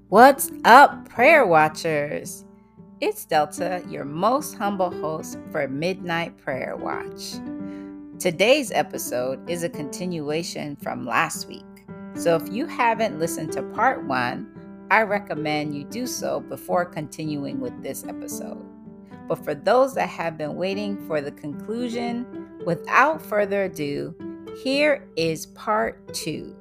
What's up, prayer watchers? It's Delta, your most humble host for Midnight Prayer Watch. Today's episode is a continuation from last week. So if you haven't listened to part one, I recommend you do so before continuing with this episode. But for those that have been waiting for the conclusion, without further ado, here is part two.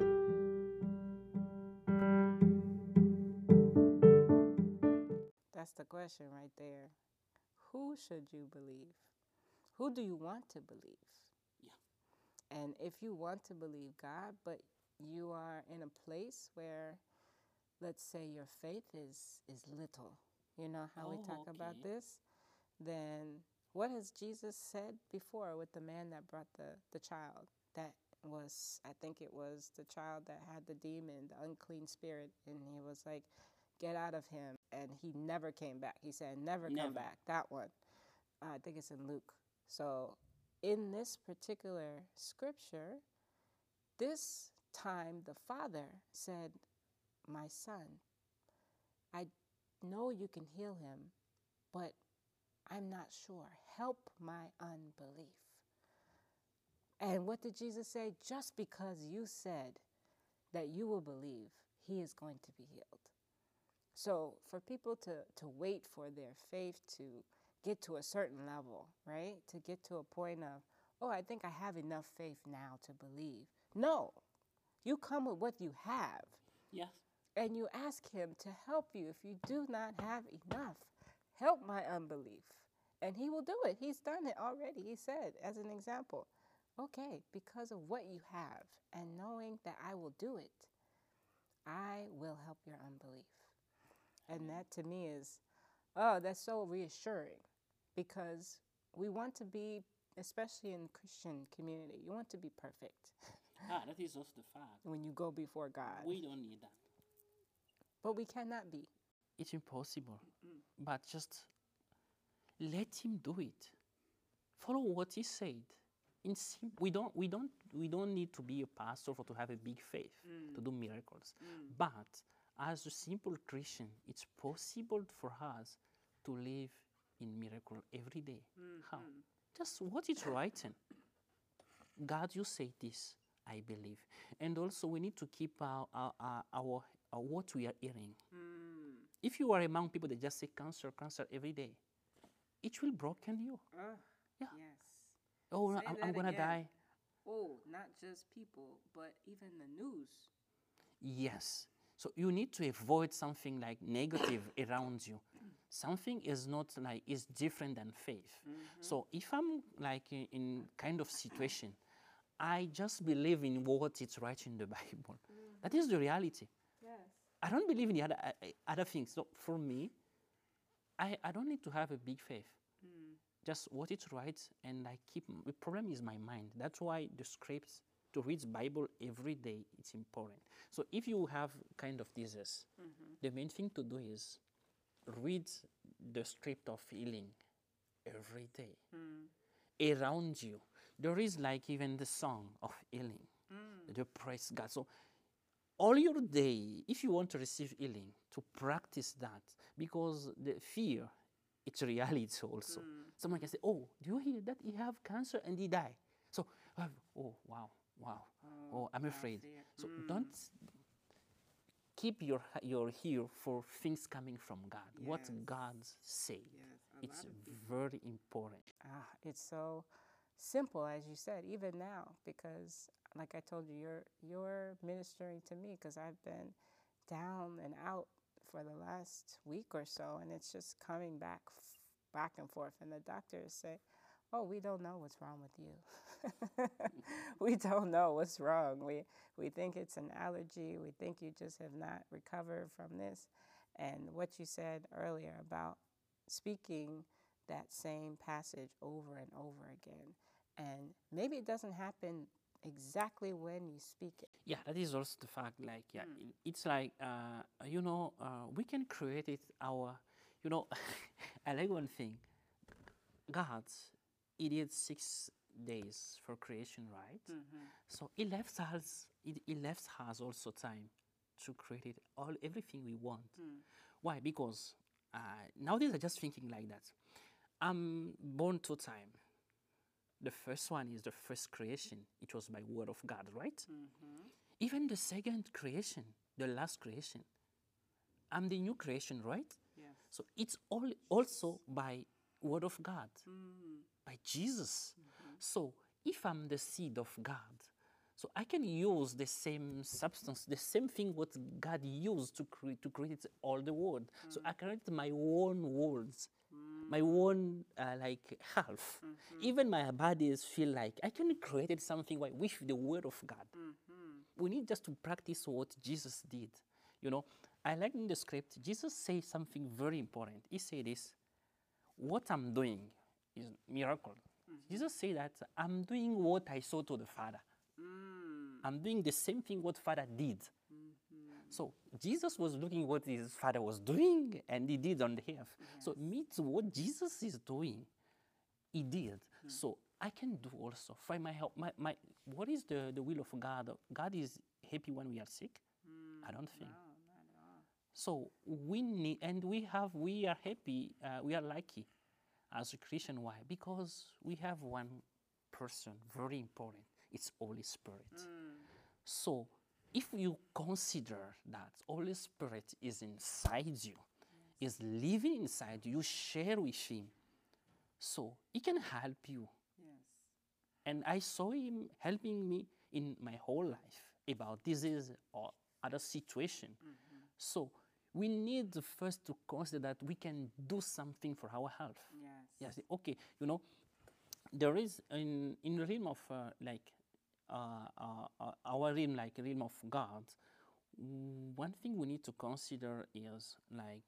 That's the question right there. Who should you believe? Who do you want to believe? And if you want to believe God, but you are in a place where, let's say, your faith is little, you know how we talk about this, then what has Jesus said before with the man that brought the child? That was, I think it was the child that had the demon, the unclean spirit, and he was like, get out of him. And he never came back. He said, never come back. That one. I think it's in Luke. So in this particular scripture, this time the father said, my son, I know you can heal him, but I'm not sure. Help my unbelief. And what did Jesus say? Just because you said that you will believe, he is going to be healed. So for people to wait for their faith to get to a certain level, right? To get to a point of, oh, I think I have enough faith now to believe. No, you come with what you have. Yes. And you ask him to help you if you do not have enough. Help my unbelief. And he will do it. He's done it already. He said, as an example, okay, because of what you have and knowing that I will do it, I will help your unbelief. And that to me is, oh, that's so reassuring, because we want to be, especially in the Christian community, you want to be perfect. That is also the fact. When you go before God. We don't need that. But we cannot be. It's impossible. But just let him do it. Follow what he said. We don't need to be a pastor to have a big faith to do miracles. But as a simple Christian, it's possible for us to live in miracle every day. How? Just what is written. God, you say this, I believe. And also we need to keep our what we are hearing. If you are among people that just say cancer, cancer every day, it will broken you. Yeah. Yes. Oh, Say I'm that gonna again. die. Oh, not just people, but even the news. Yes. So you need to avoid something like negative around you. Something is not like is different than faith. So if I'm like in kind of situation, I just believe in what it's right in the Bible. That is the reality. Yes. I don't believe in the other things. So for me, I don't need to have a big faith. Just what it's right, and I keep. The problem is my mind. That's why the scripts to read Bible every day it's important. So if you have kind of disease, the main thing to do is read the script of healing every day. Around you, there is like even the song of healing, the praise God. So all your day, if you want to receive healing, to practice that, because the fear, it's reality also. Someone can say, oh, do you hear that he have cancer and he die? So, oh, wow, wow. Oh, I'm afraid. So don't keep your ear for things coming from God. Yes. What God said. Yes, it's very important. It's so simple, as you said, even now, because like I told you, you're ministering to me, because I've been down and out for the last week or so, and it's just coming back and forth, and the doctors say, oh, we don't know what's wrong with you. We don't know what's wrong. We think it's an allergy. We think you just have not recovered from this. And what you said earlier about speaking that same passage over and over again. And maybe it doesn't happen exactly when you speak it. Yeah, that is also the fact. Like, yeah, it's like, we can create it I like one thing. God, he did 6 days for creation, right? So he left us also time to create everything we want. Why? Because nowadays I'm just thinking like that. I'm born 2 times. The first one is the first creation. It was by word of God, right? Even the second creation, the last creation, I'm the new creation, right? Yes. So it's all also by word of God, by Jesus. So if I'm the seed of God, so I can use the same substance, the same thing what God used to create all the world. So I create my own worlds, my own like half. Even my bodies feel like I can create something with the word of God. We need just to practice what Jesus did. You know, I like in the script, Jesus says something very important. He said this, what I'm doing is miracle. Jesus said that I'm doing what I saw to the Father. I'm doing the same thing what Father did. So Jesus was looking what his Father was doing, and he did on the earth. So meets what Jesus is doing, he did. So I can do also. Find my help. What is the will of God? God is happy when we are sick? I don't think. No, not at all. So we need, and we are happy, we are lucky as a Christian. Why? Because we have one person, very important. It's Holy Spirit. So if you consider that Holy Spirit is inside you, is living inside you, you share with him. So he can help you. Yes. And I saw him helping me in my whole life about disease or other situation. So we need first to consider that we can do something for our health. Yes. Yes. Okay. You know, there is in the realm of our realm, like realm of God. One thing we need to consider is like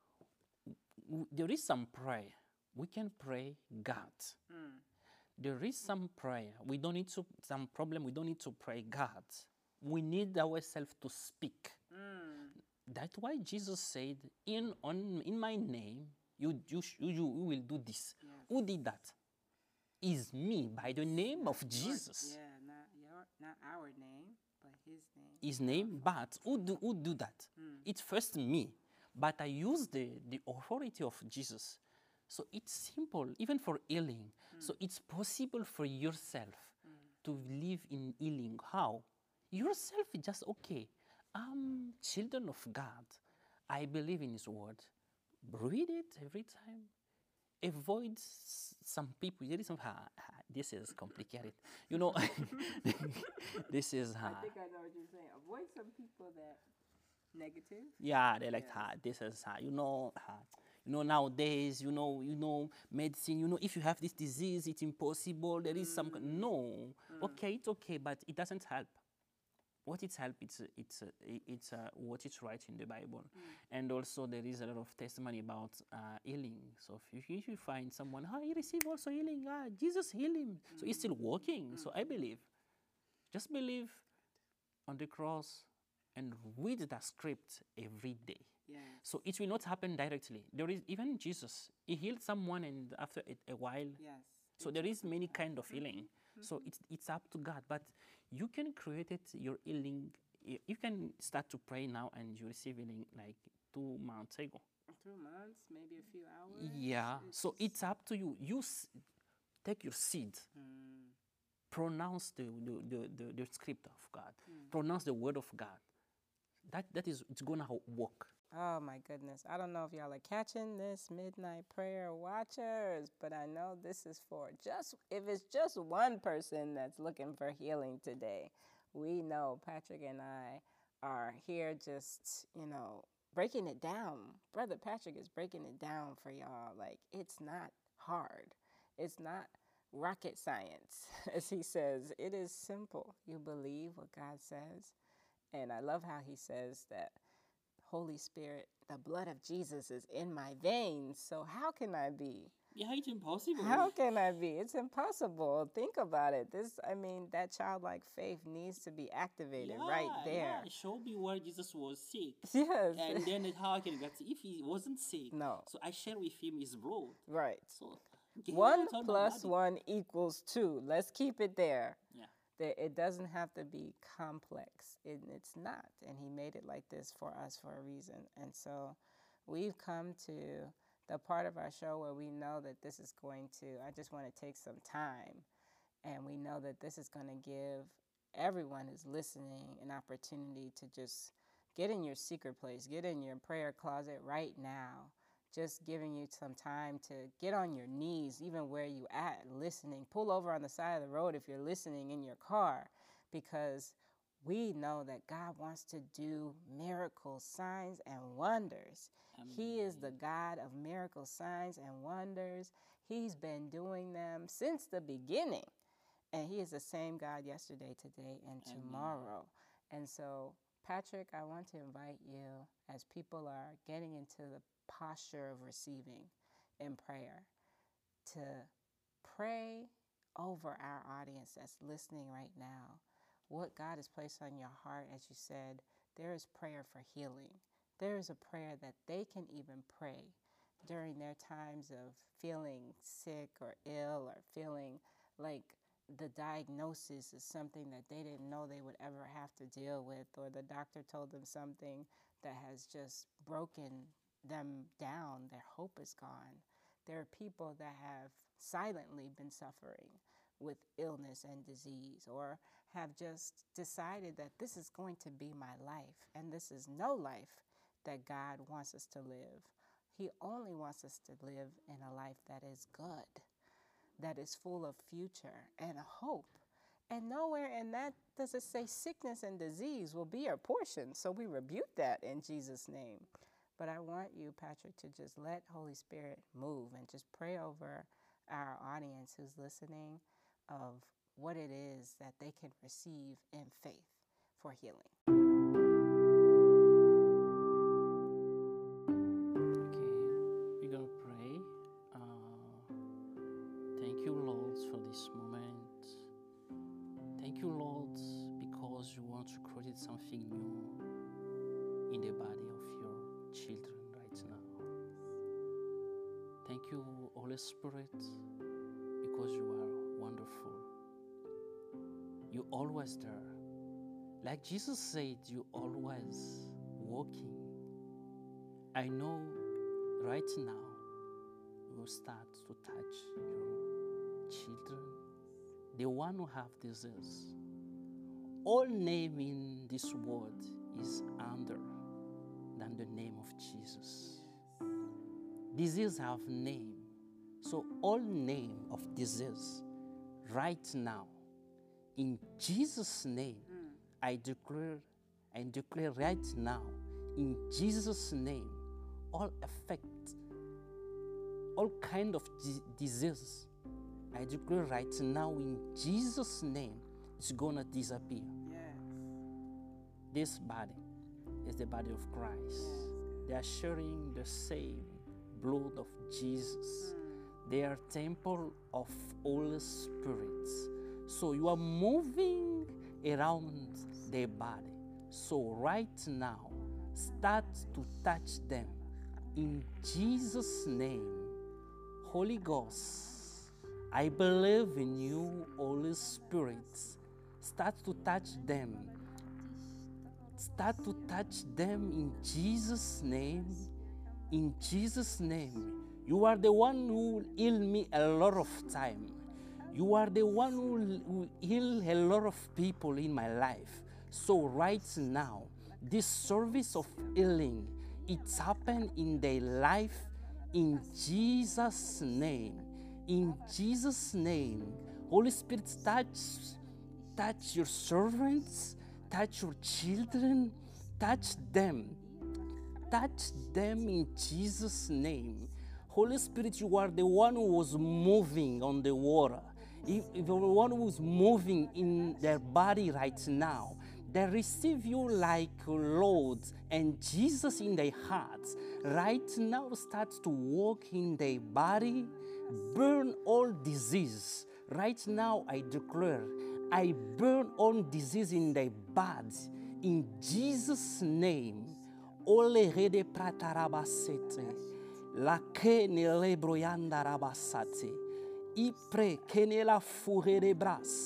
there is some prayer. We can pray God. There is some prayer. We don't need to some problem. We don't need to pray God. We need ourselves to speak. That's why Jesus said, "In my name, you will do this." Yes. Who did that? Is me, by the name of Jesus. Yeah, not our name, but his name. His name, but who do that? It's first me, but I use the authority of Jesus. So it's simple, even for healing. So it's possible for yourself to live in healing. How? Yourself is just okay. I'm children of God. I believe in his word. Read it every time. Avoid some people. There is some, this is complicated. You know, this is I think I know what you're saying. Avoid some people that negative. yeah, they like Yes. this is you know nowadays you know medicine. You know, if you have this disease, it's impossible. There is some no. Okay, it's okay, but it doesn't help. What it help? It's what it's right in the Bible, and also there is a lot of testimony about healing. So if you find someone, he received also healing. Jesus healed him, so he's still working. So I believe, just believe on the cross and read the script every day. Yes. So it will not happen directly. There is even Jesus. He healed someone, and after a while, Yes. so there is many kind of healing. So it's up to God, but you can create it, your healing. You can start to pray now, and you receive healing like 2 months ago. 2 months, maybe a few hours. Yeah. So it's up to you. You take your seed, pronounce the script of God, pronounce the word of God. That is, it's gonna work. Oh my goodness. I don't know if y'all are catching this, midnight prayer watchers, but I know this is for if it's just one person that's looking for healing today. We know Patrick and I are here just, breaking it down. Brother Patrick is breaking it down for y'all. Like, it's not hard. It's not rocket science. As he says, it is simple. You believe what God says. And I love how he says that Holy Spirit, the blood of Jesus is in my veins. So how can I be? Yeah, it's impossible. How can I be? It's impossible. Think about it. That childlike faith needs to be activated right there. Yeah, show me where Jesus was sick. Yes. And then how I can get if he wasn't sick. No. So I share with him his blood. Right. So 1 + 1 = 2. Let's keep it there. Yeah. It doesn't have to be complex. It's not. And he made it like this for us for a reason. And so we've come to the part of our show where we know that this is going to, I just want to take some time. And we know that this is going to give everyone who's listening an opportunity to just get in your secret place, get in your prayer closet right now. Just giving you some time to get on your knees, even where you at, listening. Pull over on the side of the road if you're listening in your car, because we know that God wants to do miracles, signs, and wonders. Amen. He is the God of miracles, signs, and wonders. He's been doing them since the beginning. And he is the same God yesterday, today, and tomorrow. Amen. And so, Patrick, I want to invite you, as people are getting into the posture of receiving in prayer, to pray over our audience that's listening right now. What God has placed on your heart, as you said, there is prayer for healing. There is a prayer that they can even pray during their times of feeling sick or ill, or feeling like the diagnosis is something that they didn't know they would ever have to deal with, or the doctor told them something that has just broken them down. Their hope is gone. There are people that have silently been suffering with illness and disease, or have just decided that this is going to be my life, and this is no life that God wants us to live. He only wants us to live in a life that is good, that is full of future and hope. And nowhere in that does it say sickness and disease will be our portion. So we rebuke that in Jesus' name. But I want you, Patrick, to just let Holy Spirit move and just pray over our audience who's listening of what it is that they can receive in faith for healing. Okay, we're going to pray. Thank you, Lord, for this moment. Thank you, Lord, because you want to create something new in the body of your children right now. Thank you, Holy Spirit, because you are wonderful. You're always there. Like Jesus said, you're always walking. I know right now you will start to touch your children, the one who have disease. All name in this world is under than the name of Jesus. Disease have name. So all name of disease right now, in Jesus' name, I declare right now, in Jesus' name, all affect, all kind of disease, I declare right now, in Jesus' name, it's gonna disappear. Yes. This body is the body of Christ. Yes. They are sharing the same blood of Jesus. They are temple of Holy Spirit. So you are moving around their body. So right now, start to touch them. In Jesus' name, Holy Ghost, I believe in you, Holy Spirit. Start to touch them. Start to touch them in Jesus' name. In Jesus' name. You are the one who healed me a lot of time. You are the one who healed a lot of people in my life. So right now, this service of healing, it's happened in their life in Jesus' name. In Jesus' name. Holy Spirit, touch your servants, touch your children, touch them. Touch them in Jesus' name. Holy Spirit, you are the one who was moving on the water. If you're the one who is moving in their body right now, they receive you like Lord and Jesus in their hearts. Right now, start to walk in their body, burn all disease. Right now, I declare, I burn all disease in their bodies. In Jesus' name, Ole rede pratarabasete, la kene lebroyanda rabasate, ipre kene la fure de bras,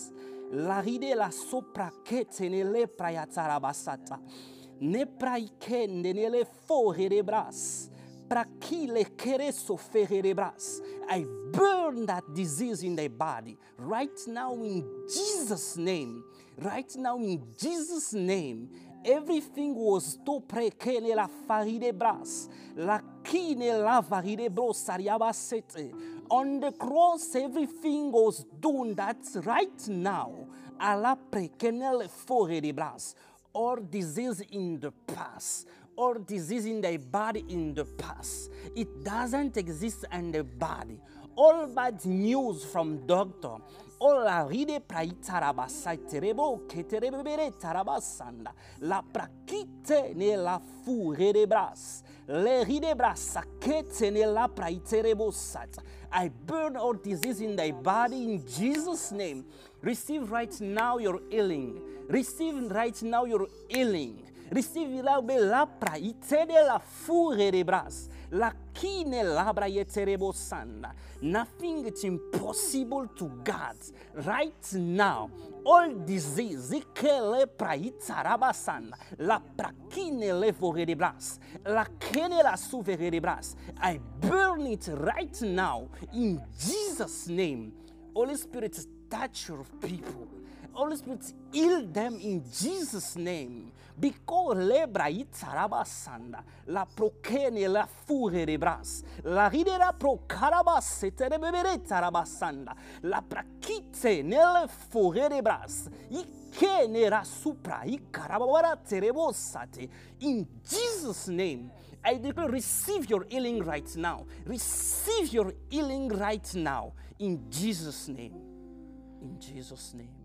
La ride la sopra kete ne le prayatarabasata. Ne praikende ne le forerebras. Prakile kereso fererebras. I burn that disease in thy body right now in Jesus' name. Right now in Jesus' name. Everything was to prekele la faride bras. La kine la faride bros sariabasete. On the cross, everything was done. That's right now. Ala prekenele forede bras. Or disease in the past, or disease in the body in the past. It doesn't exist in the body. All bad news from doctor. All la ride praitarabasai terebo keterebere tarabasanda. La prakite ne la fure bras. Le ride brasa kete ne la praiterebo sat. I burn all disease in thy body in Jesus' name. Receive right now your healing. Receive right now your healing. Receive la belapra itede la fure de bras. La kine labra yeterebo sanda. Nothing is impossible to God. Right now, all disease, ikele praitarabasanda. La prakine le fore de bras. La kene la suvere de bras. I burn it right now in Jesus' name. Holy Spirit, touch your people. Holy Spirit, heal them in Jesus' name. Because lebra itarabasanda, la prokene la fure de bras, la ridera procarabas terebere tarabasanda, la prakite nelle fure de bras, ikene ra supra ikarabara terebosate. In Jesus' name, I declare, receive your healing right now. Receive your healing right now. In Jesus' name. In Jesus' name.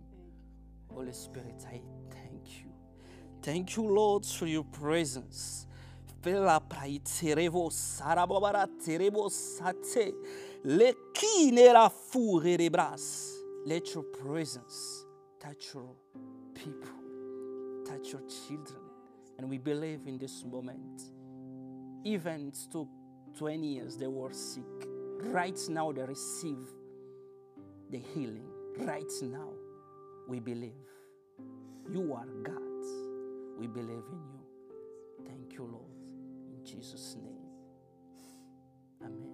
Holy Spirit, I thank you. Thank you, Lord, for your presence. Fela praiterevo sarababara terebo sate. Le kinera fure de bras. Let your presence touch your people, touch your children. And we believe in this moment. Even it took 20 years they were sick. Right now they receive the healing. Right now we believe. You are God. We believe in you. Thank you, Lord. In Jesus' name. Amen.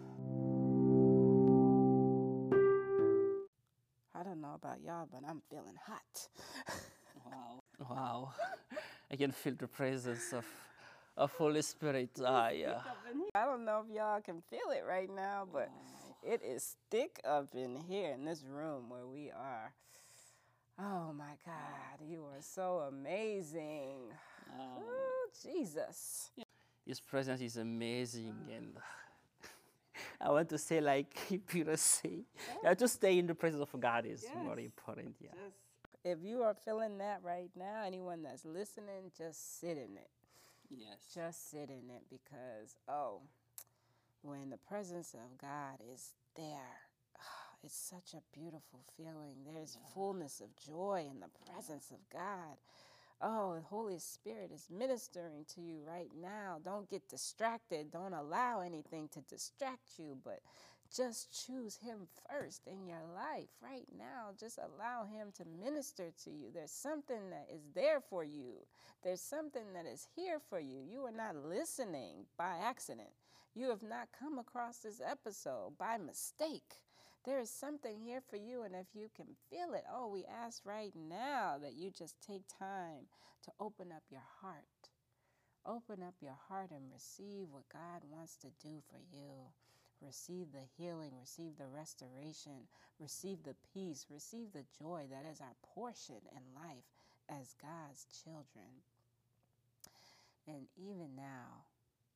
I don't know about y'all, but I'm feeling hot. Wow. Wow. I can feel the presence of Holy Spirit. Yeah. I don't know if y'all can feel it right now, but it is thick up in here in this room where we are. Oh my God, you are so amazing. Oh, Jesus. His presence is amazing, and I want to say, like Peter say, to stay in the presence of God is more important. Yeah. If you are feeling that right now, anyone that's listening, just sit in it. Yes. Just sit in it because, when the presence of God is there, it's such a beautiful feeling. There's fullness of joy in the presence of God. Oh, the Holy Spirit is ministering to you right now. Don't get distracted. Don't allow anything to distract you, but just choose Him first in your life right now. Just allow Him to minister to you. There's something that is there for you. There's something that is here for you. You are not listening by accident. You have not come across this episode by mistake. There is something here for you, and if you can feel it, we ask right now that you just take time to open up your heart. Open up your heart and receive what God wants to do for you. Receive the healing, receive the restoration, receive the peace, receive the joy that is our portion in life as God's children. And even now,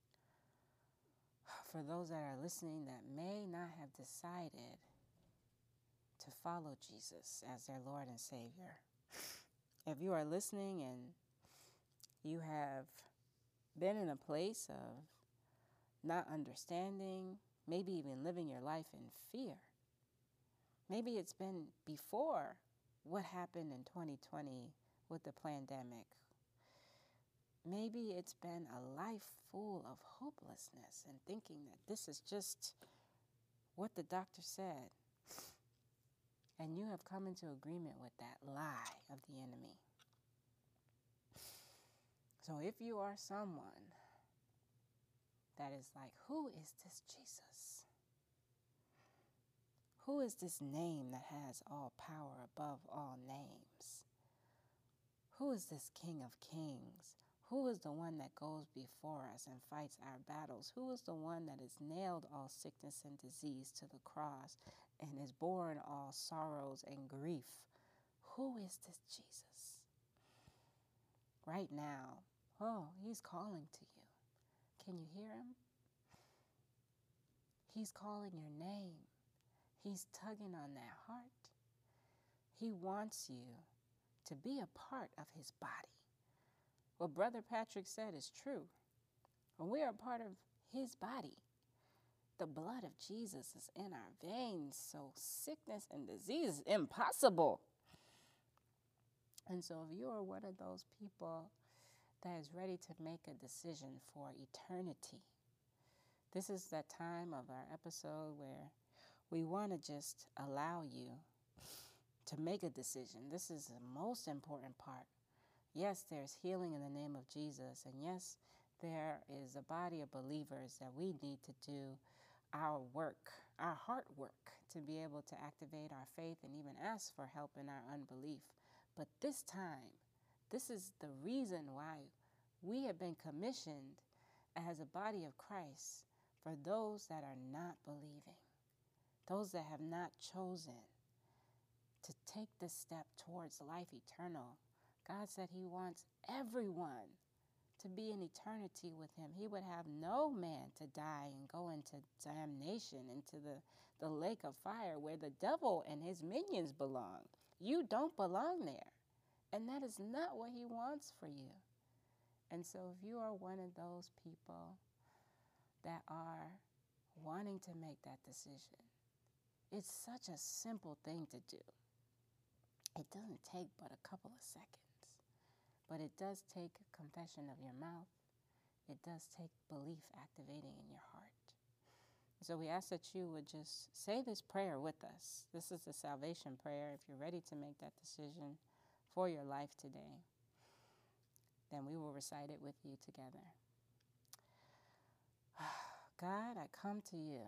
for those that are listening that may not have decided to follow Jesus as their Lord and Savior. If you are listening and you have been in a place of not understanding, maybe even living your life in fear, maybe it's been before what happened in 2020 with the pandemic. Maybe it's been a life full of hopelessness and thinking that this is just what the doctor said. And you have come into agreement with that lie of the enemy. So if you are someone that is like, who is this Jesus? Who is this name that has all power above all names? Who is this King of Kings? Who is the one that goes before us and fights our battles? Who is the one that has nailed all sickness and disease to the cross and has borne all sorrows and grief? Who is this Jesus? Right now, he's calling to you. Can you hear him? He's calling your name. He's tugging on that heart. He wants you to be a part of his body. What Brother Patrick said is true. When we are a part of his body, the blood of Jesus is in our veins, so sickness and disease is impossible. And so if you are one of those people that is ready to make a decision for eternity, this is that time of our episode where we want to just allow you to make a decision. This is the most important part. Yes, there's healing in the name of Jesus. And yes, there is a body of believers that we need to do our work, our heart work, to be able to activate our faith and even ask for help in our unbelief. But this time, this is the reason why we have been commissioned as a body of Christ for those that are not believing, those that have not chosen to take this step towards life eternal. God said he wants everyone to be in eternity with him. He would have no man to die and go into damnation, into the lake of fire where the devil and his minions belong. You don't belong there. And that is not what he wants for you. And so if you are one of those people that are wanting to make that decision, it's such a simple thing to do. It doesn't take but a couple of seconds. But it does take confession of your mouth. It does take belief activating in your heart. So we ask that you would just say this prayer with us. This is the salvation prayer. If you're ready to make that decision for your life today, then we will recite it with you together. God, I come to you,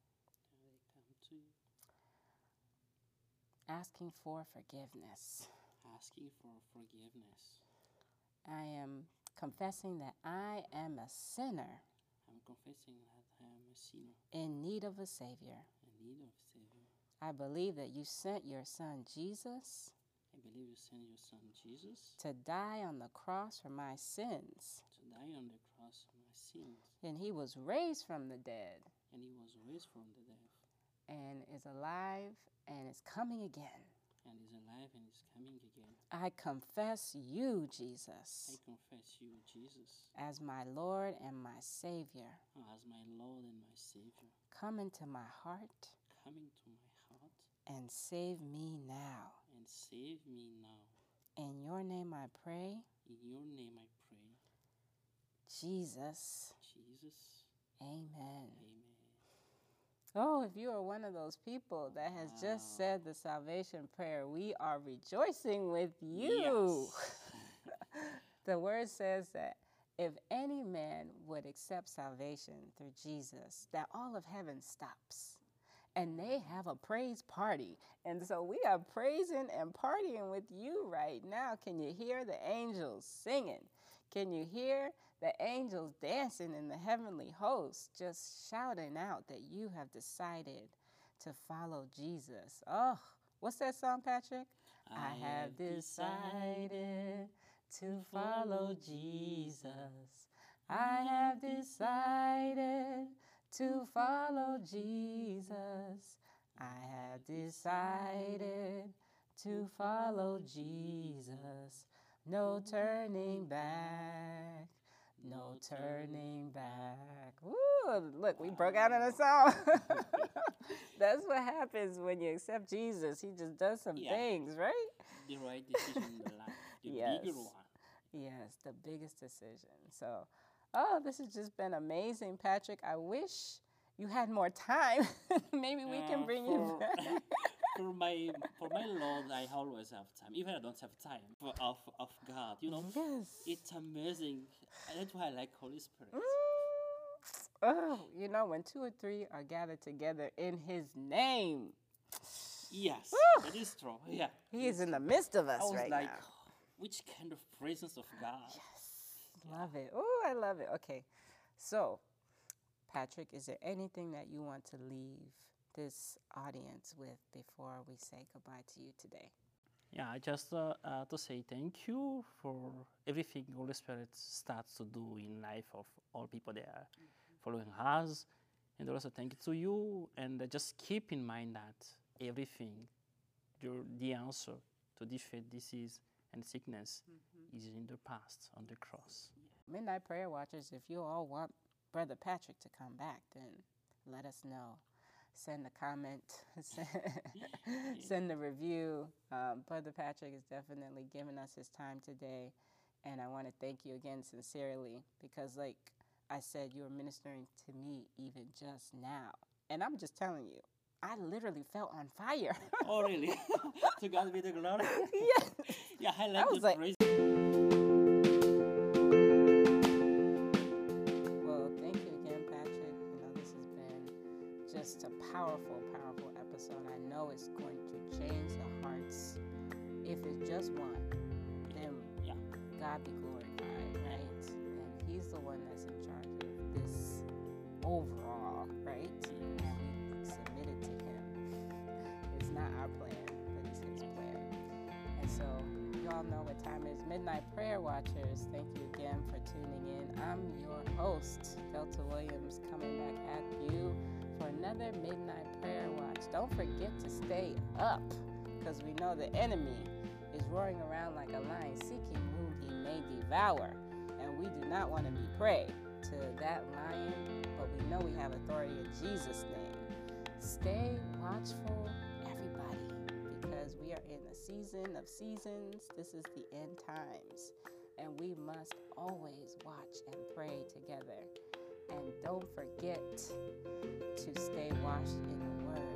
asking for forgiveness. Asking for forgiveness. I am confessing that I am a sinner. I'm confessing that I am a sinner. In need of a Savior. In need of a Savior. I believe that you sent your Son, Jesus. I believe you sent your Son, Jesus. To die on the cross for my sins. To die on the cross for my sins. And he was raised from the dead. And he was raised from the dead. And is alive and is coming again. And is alive and is coming again. I confess you, Jesus. I confess you, Jesus. As my Lord and my Savior. As my Lord and my Savior. Come into my heart. Come into my heart. And save me now. And save me now. In your name I pray. In your name I pray. Jesus. Jesus. Amen. Amen. Oh, if you are one of those people that has just said the salvation prayer, we are rejoicing with you. Yes. The word says that if any man would accept salvation through Jesus, that all of heaven stops. And they have a praise party. And so we are praising and partying with you right now. Can you hear the angels singing? Can you hear the angels dancing in the heavenly host, just shouting out that you have decided to follow Jesus? Oh, what's that song, Patrick? I have decided to follow Jesus. I have decided to follow Jesus. I have decided to follow Jesus. No turning back. No turning back. Woo! Look, we broke out in a song. That's what happens when you accept Jesus. He just does some things, right? The right decision in the life. The bigger one. Yes, the biggest decision. So, this has just been amazing, Patrick. I wish you had more time. Maybe we can bring you back. for my Lord, I always have time. Even I don't have time for of God. You know, Yes. it's amazing. That's why I like Holy Spirit. Oh, you know, when two or three are gathered together in His name, Yes, that is true. Yeah, He is in the midst of us I was right like, now. which kind of presence of God? Love it. Oh, I love it. Okay. So, Patrick, is there anything that you want to leave this audience with before we say goodbye to you today? Yeah, I just to say thank you for everything Holy Spirit starts to do in life of all people that are following us, and also thank you to you, and just keep in mind that everything, the answer to defeat disease and sickness is in the past on the cross. Midnight Prayer Watchers, if you all want Brother Patrick to come back, then let us know. Send a comment, send a review. Brother Patrick is definitely giving us his time today. And I want to thank you again sincerely because, like I said, you were ministering to me even just now. And I'm just telling you, I literally felt on fire. Oh, really? To God be the glory. Yeah. Yeah, I I like was the like- praise. Well, thank you again, Patrick. You know, this has been just a powerful, powerful episode. I know it's going to change the hearts. If it's just one, then Yeah. God be glorified, right? And He's the one that's in charge of this overall, right? And we submit it to Him. It's not our plan, but it's His plan. And so, you all know what time it is. Midnight Prayer Watchers, thank you again for tuning in. I'm your host, Delta Williams, coming back at you for another Midnight Prayer Watch. Don't forget to stay up, because we know the enemy is roaring around like a lion, seeking whom he may devour. And we do not want to be prey to that lion, but we know we have authority in Jesus' name. Stay watchful, everybody, because we are in a season of seasons. This is the end times, and we must always watch and pray together. And don't forget to stay washed in the Word.